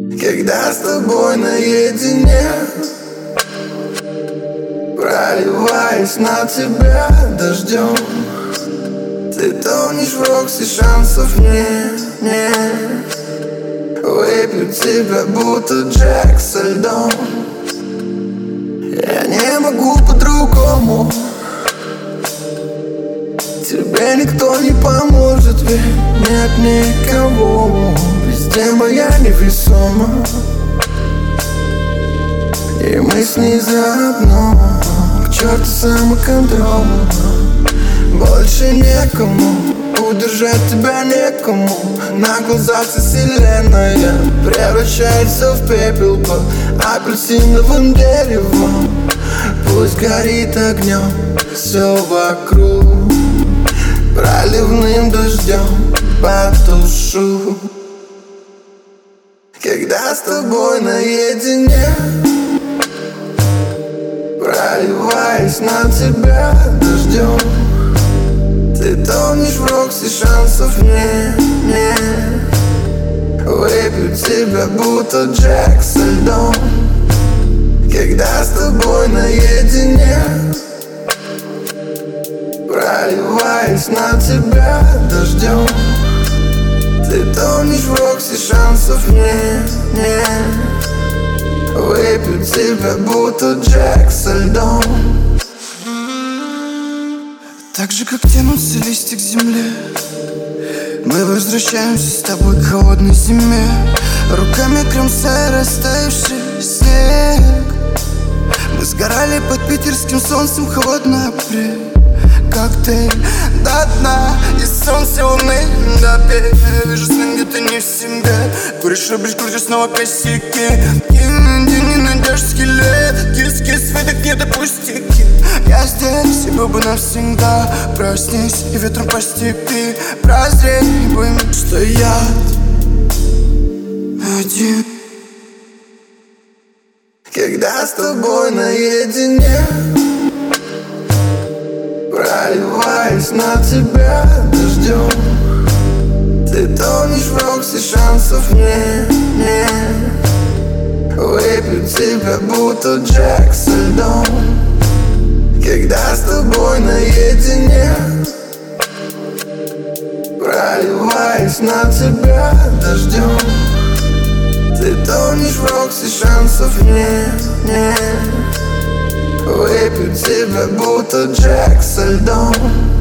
Когда с тобой наедине, проливаясь на тебя дождем, ты тонешь в Рокси, шансов нет. Выпью тебя, будто Джек со льдом. Я не могу по-другому. Тебе никто не поможет, ведь нет никого. Везде моя невесома, и мы с ней заодно. К черту самоконтроль. Больше некому, удержать тебя некому. На глазах вся вселенная превращается в пепел под апельсиновым деревом. Пусть горит огнем все вокруг, проливным дождем потушу. Когда с тобой наедине, проливаясь на тебя дождем, ты тонешь в Рокси, шансов нет. Выпью тебя, будто Джек со льдом. Когда с тобой наедине, проливаясь на тебя дождем, ты тонешь в Рокси, шансов нет. Выпью тебя, будто Джек со льдом. Так же, как тянутся листья к земле, мы возвращаемся с тобой к холодной зиме. Руками кромсая растаявший снег. Мы сгорали под питерским солнцем, холодный апрель. Коктейль до дна, и солнце луны до петь. Вижу сны, где ты не в себе. Куришь, рубишь, крутишь снова косяки. Не найдешь скелет. Кис-кис, выдох, не допустики. Я здесь, и был бы навсегда. Проснись, и ветром по степи. Прозрей, и пойми, что я один. Когда с тобой наедине, проливаясь на тебя дождем, ты тонешь в Рокси, шансов нет. Выпью тебя, будто Джек со льдом. Когда с тобой наедине, проливаясь на тебя дождем, ты тонешь в Рокси, шансов нет. Выпью тебя, будто Джек со льдом.